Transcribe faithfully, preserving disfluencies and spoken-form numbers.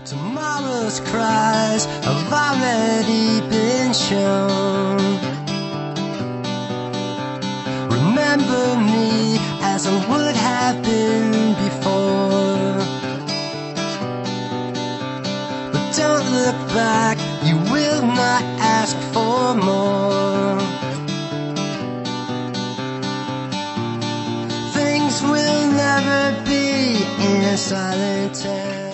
Tomorrow's cries have already been shown. Remember me as I would have been before, but don't look back, you will not ask for more. Things will never be in a silent tale.